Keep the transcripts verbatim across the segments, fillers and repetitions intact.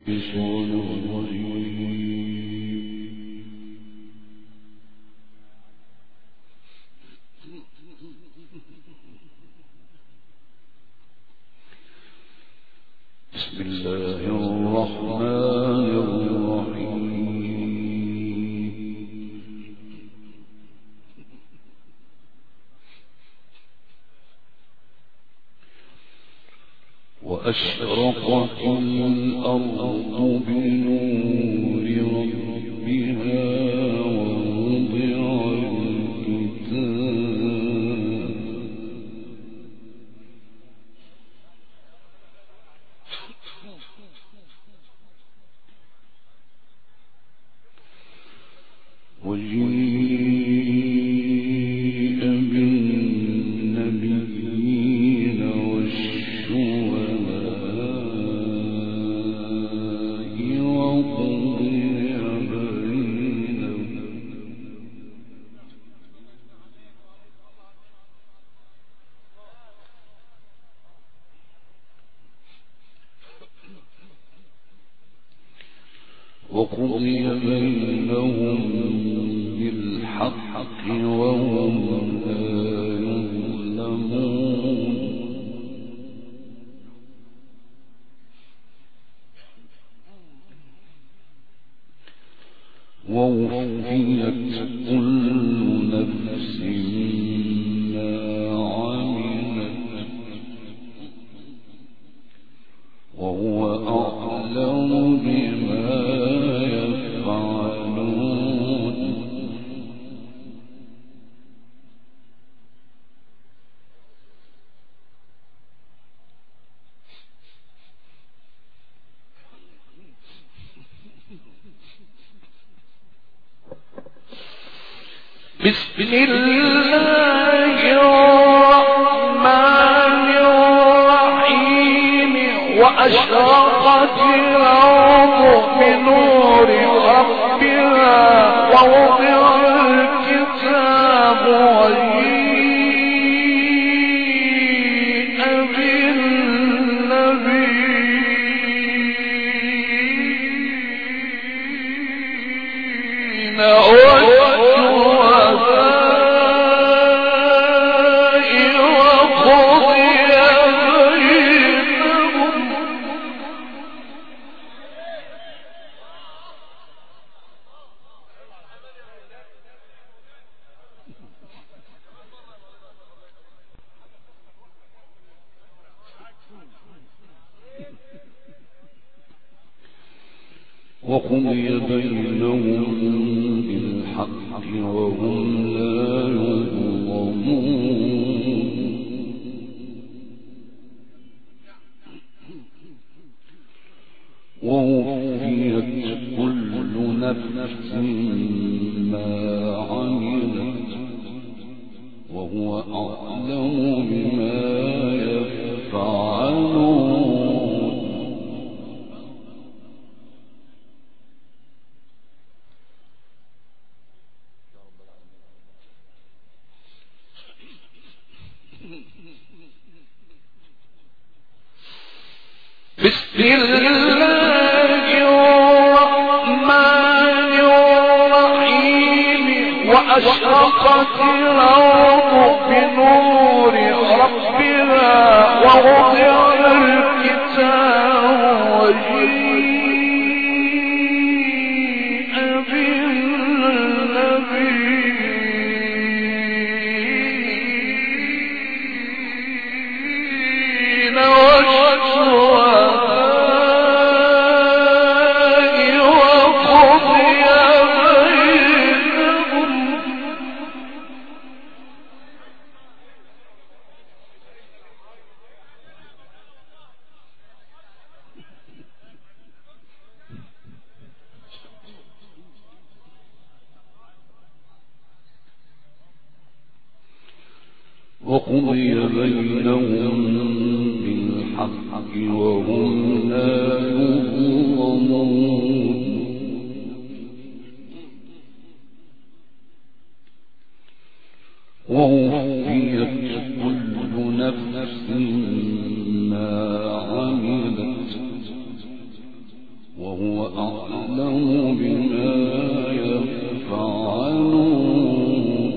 بسم الله الرحمن الرحيم. وأشرقت الأرض بنور ربها ووضع الكتاب وجيء بالنبيين والشهداء وقضي بينهم وقضي بينهم بالحق وهم لا يظلمون. ووفيت كل نفس ما عملت وهو أعلم بما يفعلون. بسم الله الرحمن الرحيم. وأشرقت الأرض بنور ربها ووضع الكتاب وجيء بالنبيين وقضي بينهم بالحق وهم لا يظلمون. ووفيت كل نفس ما عملت وهو أعلم بما يفعلون. بسم الله الرحمن الرحيم. وأشرقت الأرض بنور ربها ووضع الكتاب وجيء بالنبيين وقضي بينهم بالحق وهم لا يظلمون. ووفيت كل نفس ما عملت وهو أعلم بما يفعلون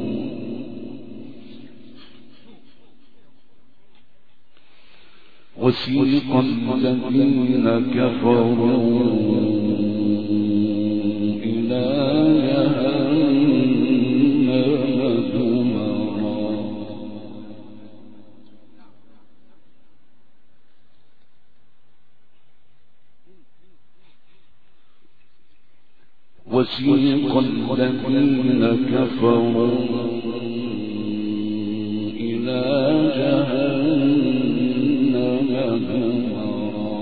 وسيق الذين كفروا إلى جهنم زمرا وسيق الذين كفروا إلى جهنم زمرا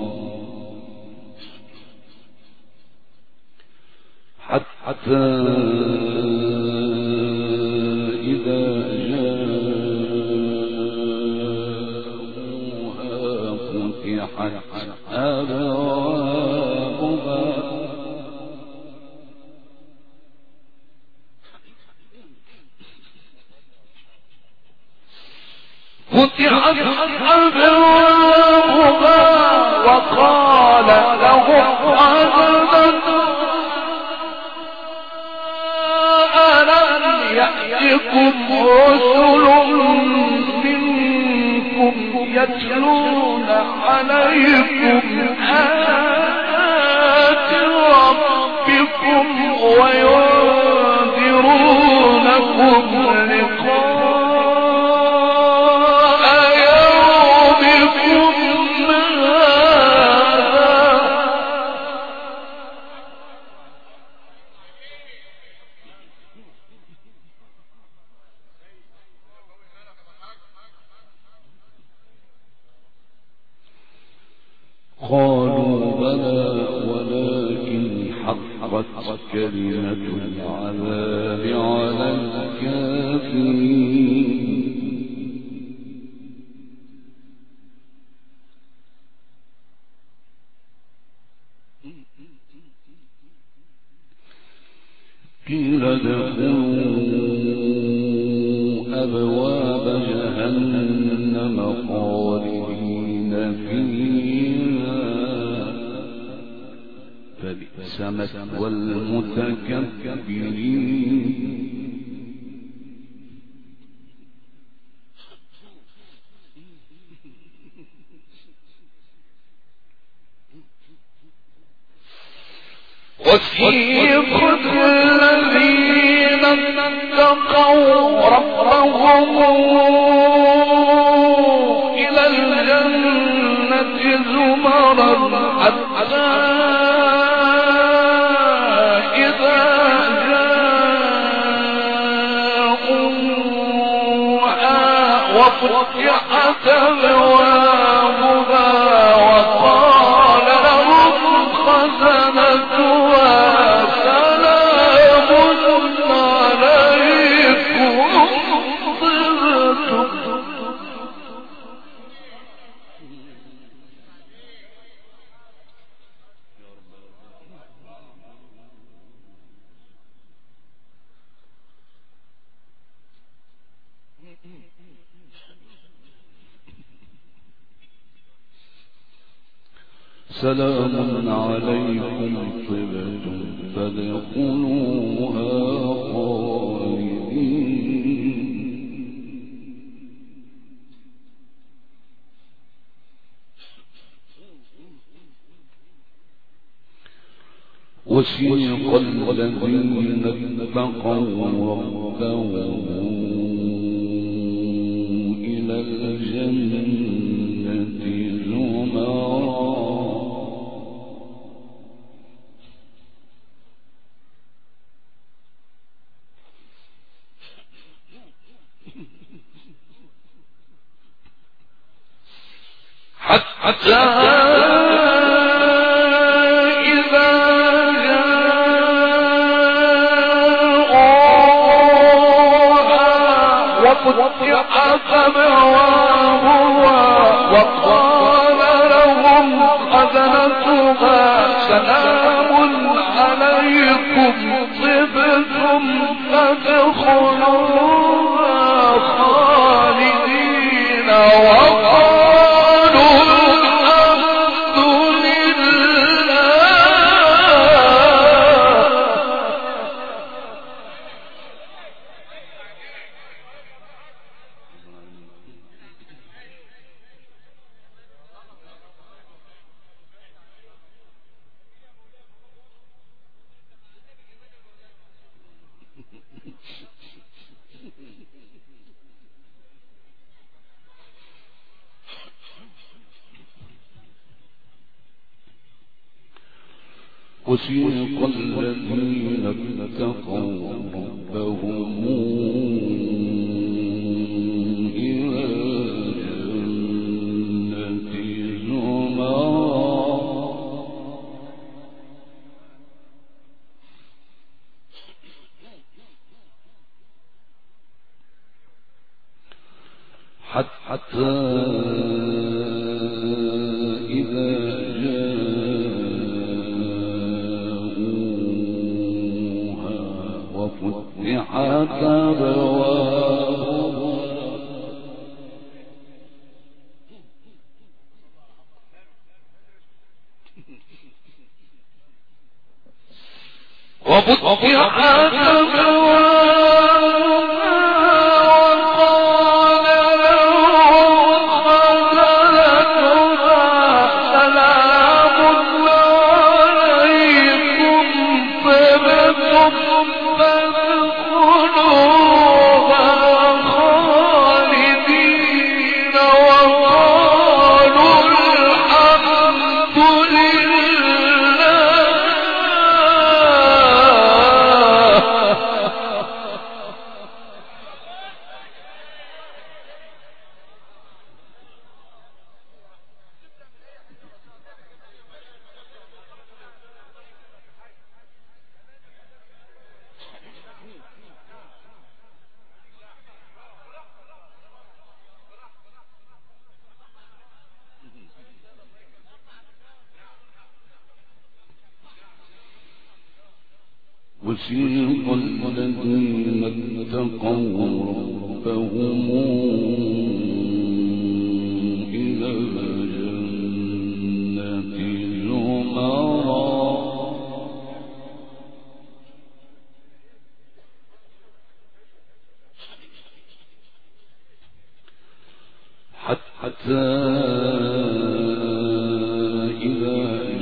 حتى إذا جاءوها فتحت أبوابها فتحت أبوابها وقال لهم خزنتها ألم يأتكم رسل منكم يتلون عليكم آيات ربكم وينذرونكم لقاء يومكم قالوا بلى ولكن حقت كلمة العذاب على الكافرين قيل ادخلوا أبواب جهنم خالدين فيها فبئس مثوى المتكبرين وسيق الذين اتقوا ربهم إلى الجنة زمرا حتى إذا جاءوها وفتحت أبوابها وقال لهم خزنتها سلام عليكم طبتم سلام عليكم طبتم فادخلوها خالدين وسيق الذين اتقوا ربهم إلى الجنة زمرا حتى إذا جاءوها وفتحت أبوابها وقال لهم خزنتها سلام عليكم طبتم فادخلوها خالدين وقالوا الحمد لله وسيق الذين اتقوا ربهم إلى الجنة زمرا حتى إذا فتحت أبوابها وفتحت وسيق الذين اتقوا ربهم إلى الجنة زمرا حتى إذا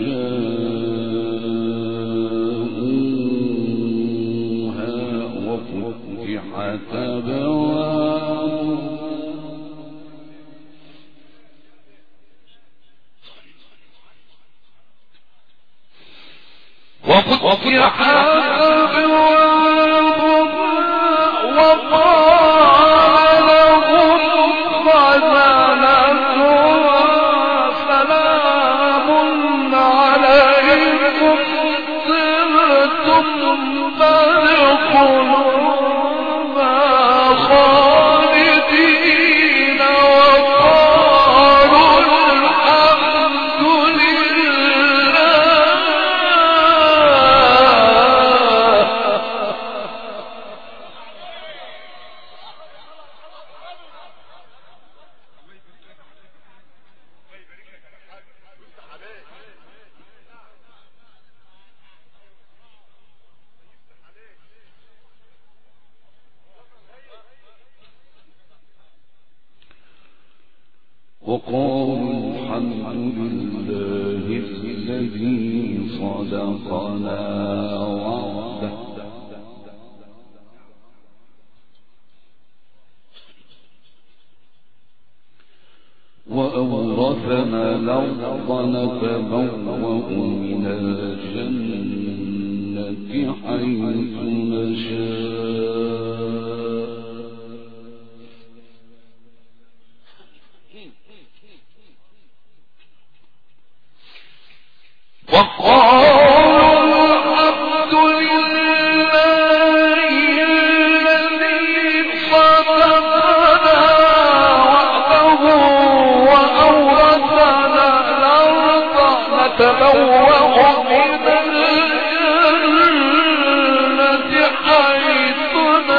فتحت أبوابها وفتحت أبوابها وقال لهم خزنتها سلام عليكم طبتم فادخلوا خالدين وقالوا الحمد لله وقالوا الحمد لله الذي صدقنا وعده وأورثنا الأرض نتبوأ من الجنة حيث نشاء وقالوا الحمد لله الذي صدقنا وعده وأورثنا الأرض نتبوأ من الجنة حيث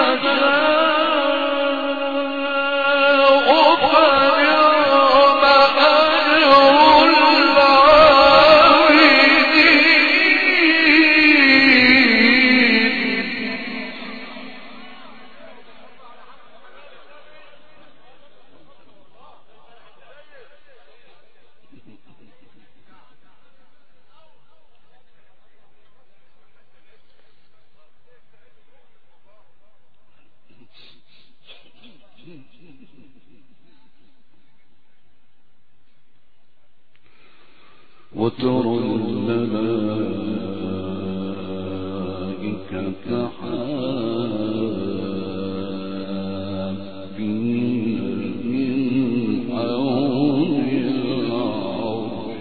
نشاء فنعم أجر وترى الملائكة حافين من حول العرش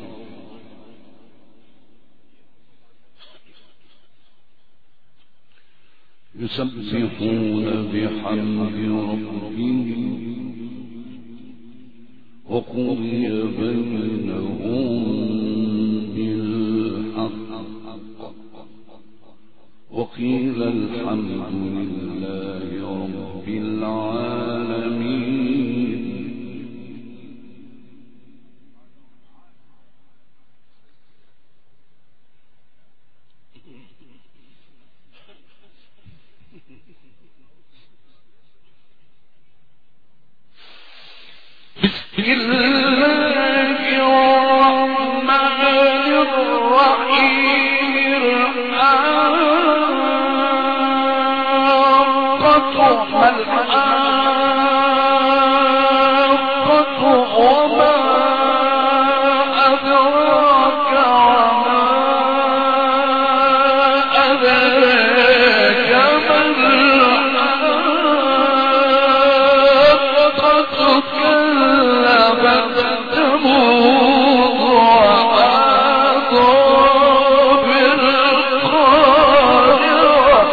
يسبحون بحمد ربهم وقضي بينهم بالحق وقيل الحمد لله رب العالمين. بسم الله الرحمن الرحيم. الحاقة ما الحاقة وما أدراك وما أدراك ما الحاقة كذبت ثمود وعاد بالقارعة.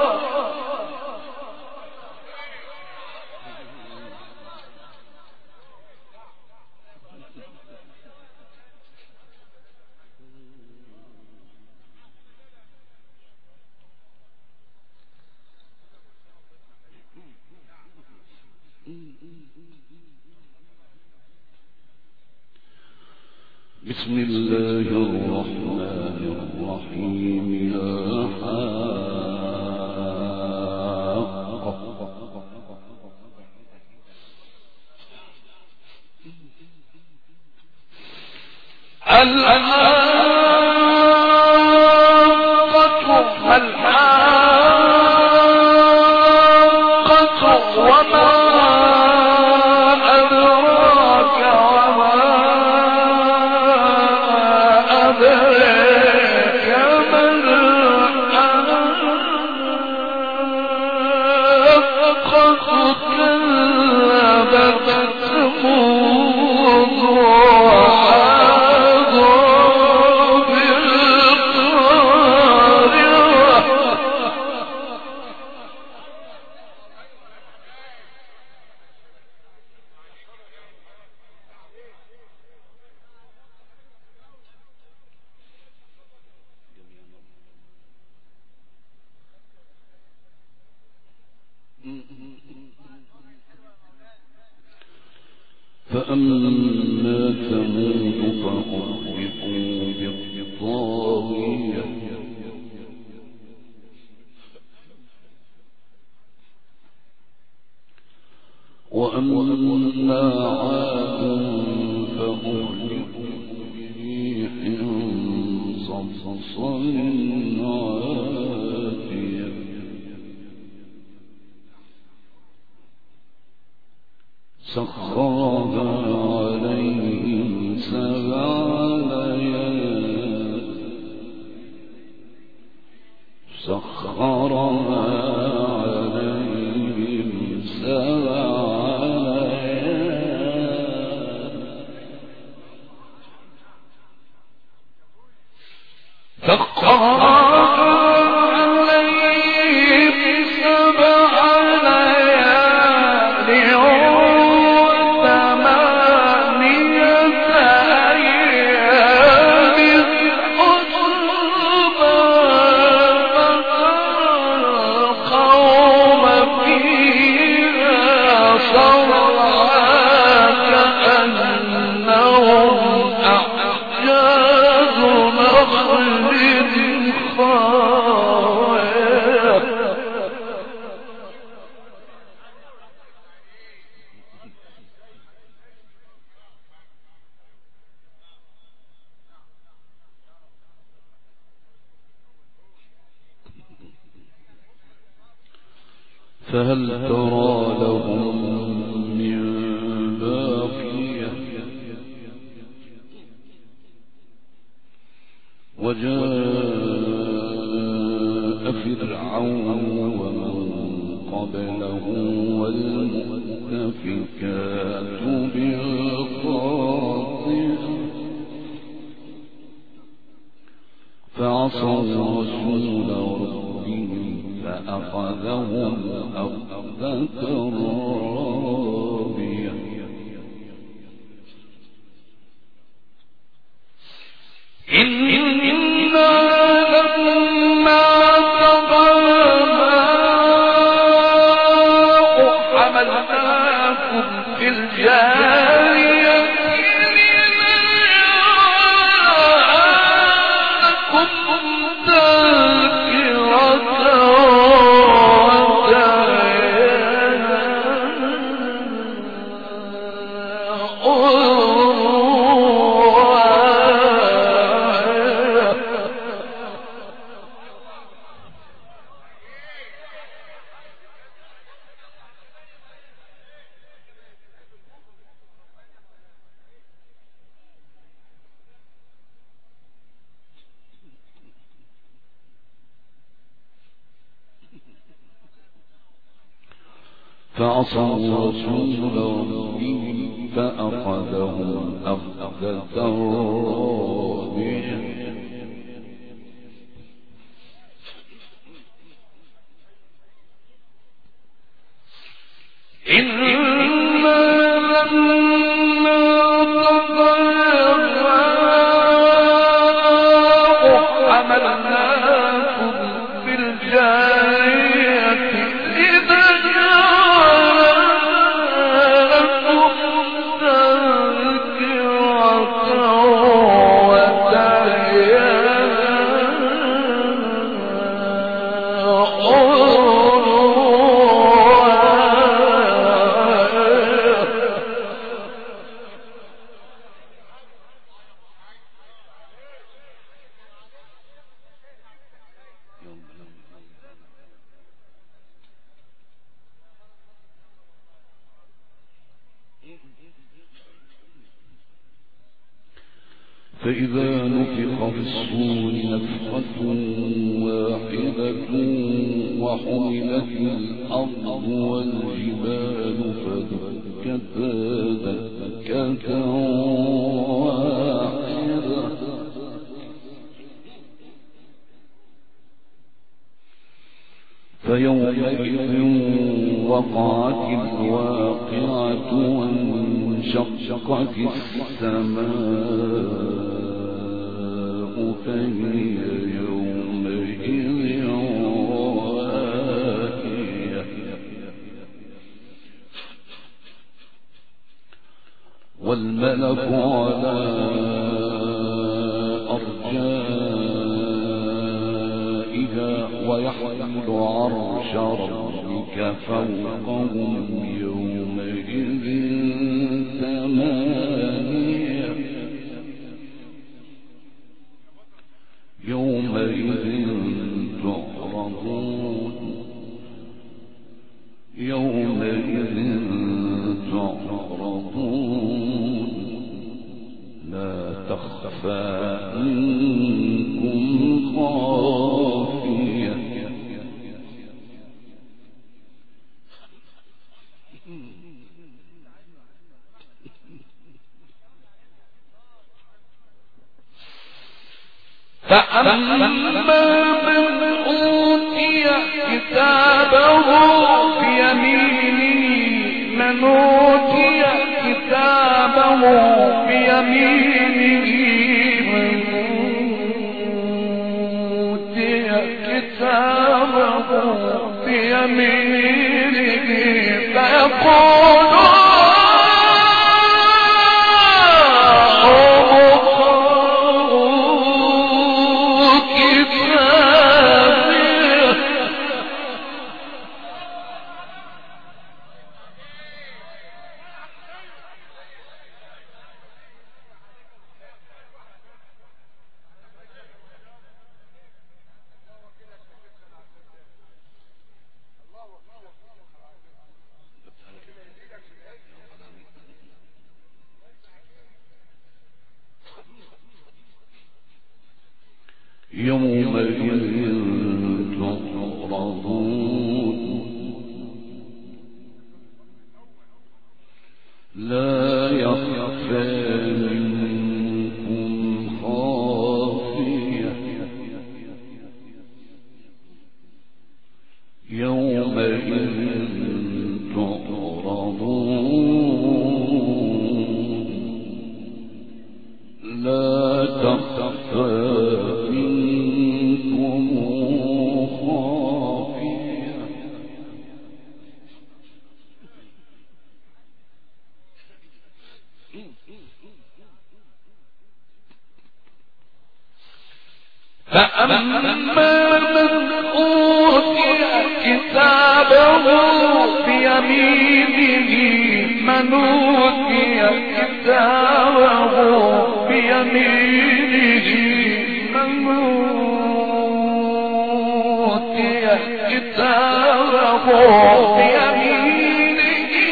بسم الله الرحمن الرحيم. الحاقة الحاقة وما أدراك وما أدراك ما الحاقة كذبت ثمود وعاد فأما ثمود فأهلكوا بالطاغية وأما عاد فأهلكوا بريح صرصر عاتية سخرها عليهم سبع ليال سخرها عليهم سبع ليال سخرها عليهم سبع ليال فهل ترى لهم من باقية وجاء فرعون ومن قبله والمؤتفكات بالخاطئة فعصوا رسول ربهم فأخذهم أخذة رابية إنا لما طغى الماء حملناكم في الجارية لنجعلكم فعصوا رسول ربهم فأخذهم أخذة رابية إنا لما طغى الماء حملناكم في الجارية فإذا نفخ في الصور نفخة واحدة وحملت الأرض والجبال فدكتا دكة واحدة فيومئذ وقعت الواقعة وانشقت السماء فهي يومئذ واهية والملك على أرجائها ويحمل عرش ربك فوقهم يومئذ ثمانية يومئذ تعرضون يومئذ تعرضون لا تخفى منكم خافية فأما من أوتي كتابه بيمينه من أوتي كتابه بيمينه من أوتي كتابه بيمينه فيقول يومئذ تعرضون لا يخفى منكم خافية يومئذ تعرضون لا تخفى منكم خافية فأما من أوتي كتابه بيمينه من أوتي كتابه بيمينه من أوتي كتابه بيمينه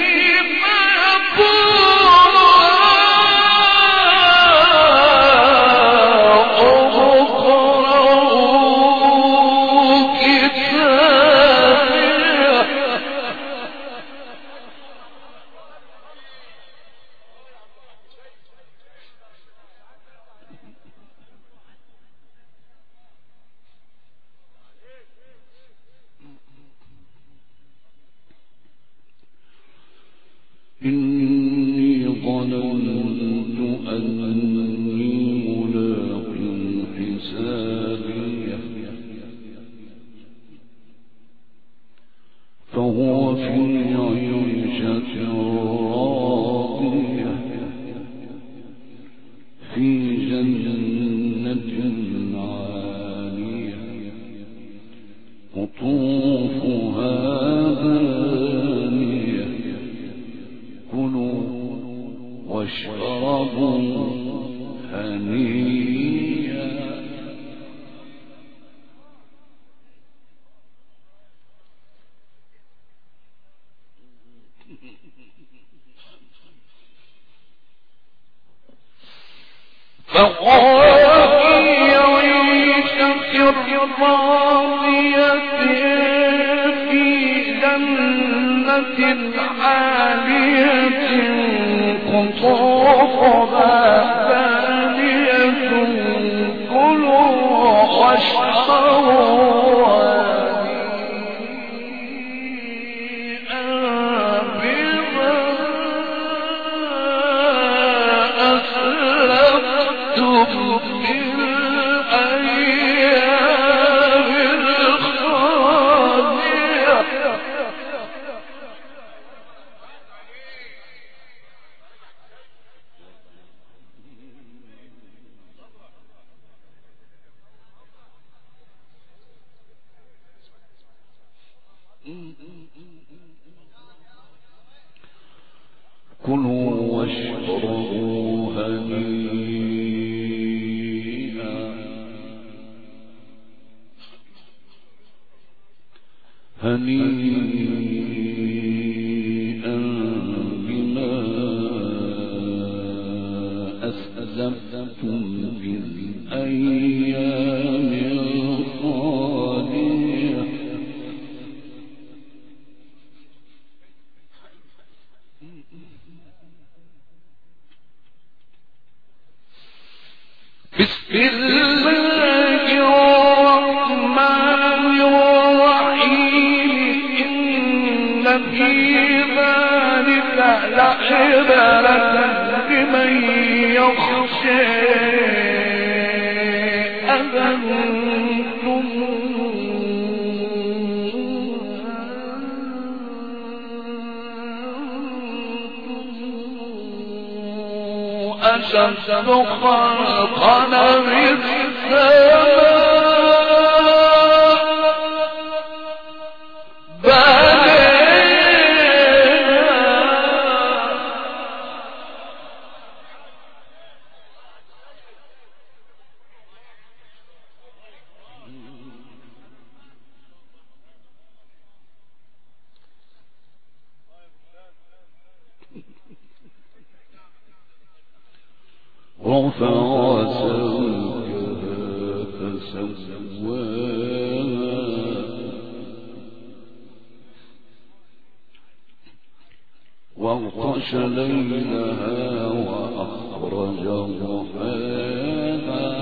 إني ظننت أني ملاق حسابي فهو في عيشة راضية في جنة عالية قطوفها دانية كلوا واشربوا هنيئا فهو في عيشة راضية في جنة عالية قطوفها دانية كلوا واشربوا هنيئا بما أسلفتم في الأيام الخالية كلوا واشربوا هنيئا هنيئا بما أسلفتم في الأيام الخالية بسم الله الرحمن الرحيم إن في ذلك لعبرة لمن يخشى أذنتم أشد خلقنا من السماء بنينا رفع سمكها واغطش ليلها وأخرج ضحاها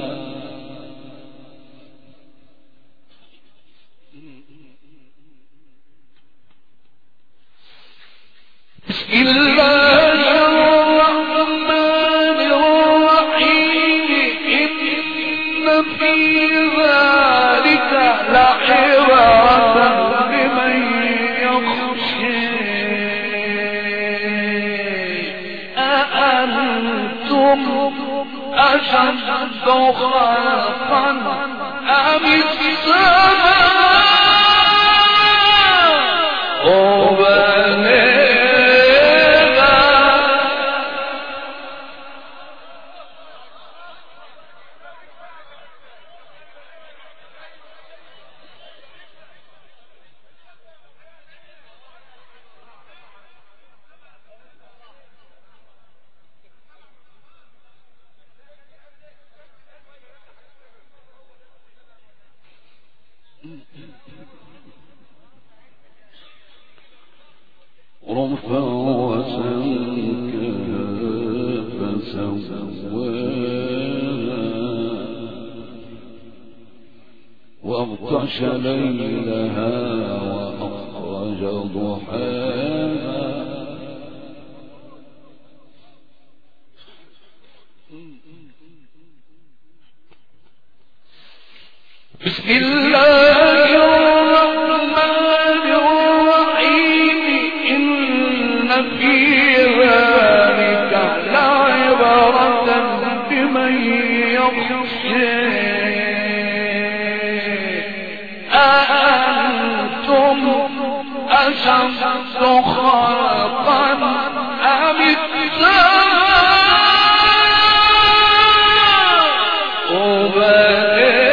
بسم الله الرحمن الرحيم إن في ذلك لعبرة لمن يخشى أأنتم أشد خلقا أم السماء رفع وسمكها فسواها واغطش ليلها وأخرج ضحاها بسم الله الرحمن الرحيم إن في ذلك لعبرة لمن يخشى أأنتم أشد خلقا أم السماء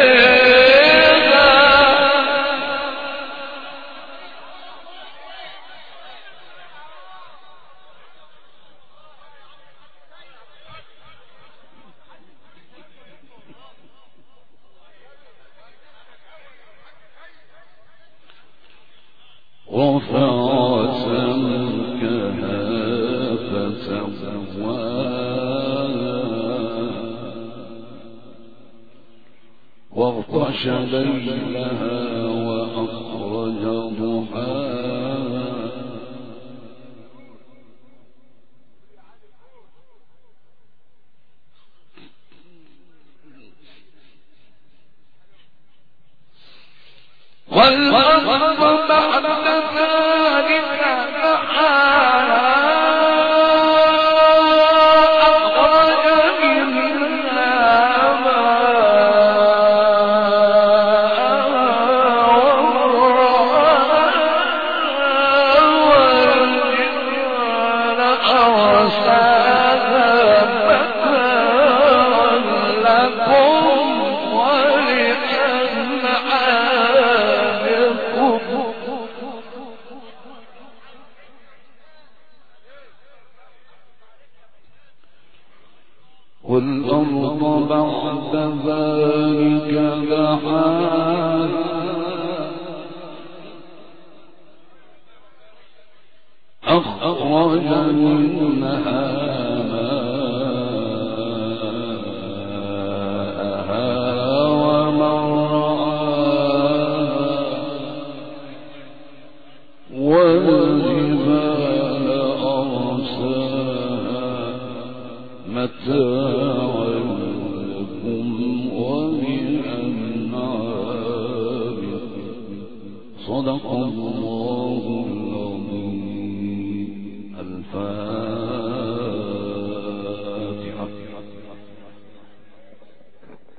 رفع سمكها فسواها واغطش ليلها وأخرج ضحاها والأرض بعد ذلك دحاها أخرج منها ماءها والجبال أرساها متاعا لكم والأرض بعد ذلك دحاها أخرج منها ماءها ومرعاها والجبال أرساها متاعا لكم ولأنعامكم صدق الله